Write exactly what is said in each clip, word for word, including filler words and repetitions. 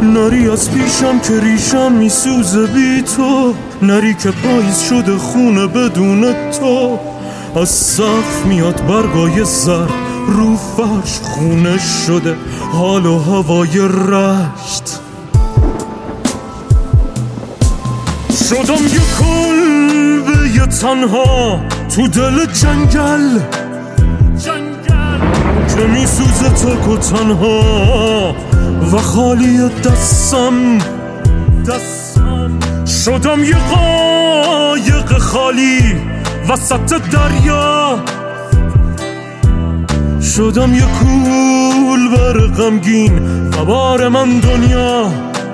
نری از پیشم که ریشم میسوزه بی تو، نری که پاییز شده خونه بدون تو. از سقف میاد برگای زر، رو فرش خونه شده حال و هوای رشت. شدم یه کلبه یه تنها تو دل جنگل، که میسوزه تک و تنها و خالی دستم دستم. شدم یه قایق خالی وسط دریا، شدم یه کولبر غمگین و بار من دنیا.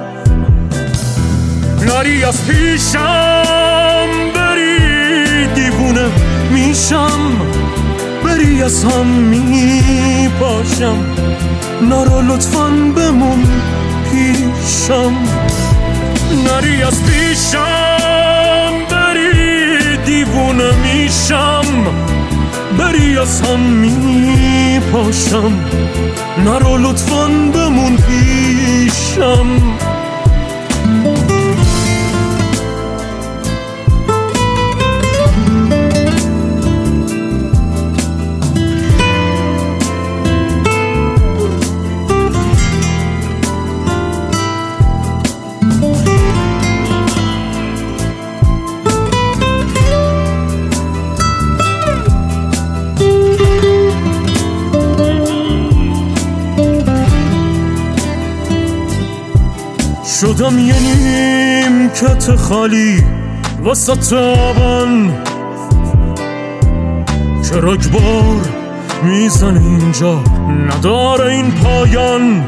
نری از پیشم بری دیوونه میشم، بری از هم میپاشم، نرو لطفاً بمون پیشم. نری از پیشم بری دیوونه میشم، بری از هم میپاشم، نرو لطفاً بمون پیشم. شدم یه نیمکت خالی وسط آبان، که رگبار میزنه اینجا نداره این پایان.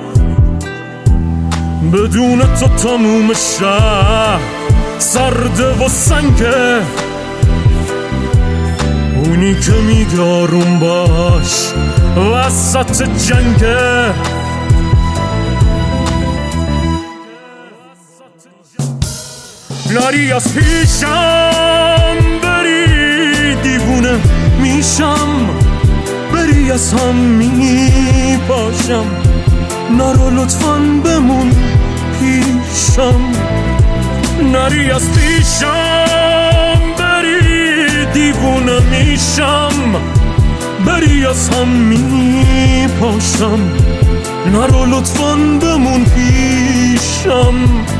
بدون تو تموم شهر سرده و سنگه، اونی که میگه آروم باش وسط جنگه. نری از پیشم بری دیوونه میشم، بری از هم میپاشم، نرو لطفاً بمون پیشم. نری از پیشم بری دیوونه میشم، بری از هم میپاشم، نرو لطفاً بمون پیشم.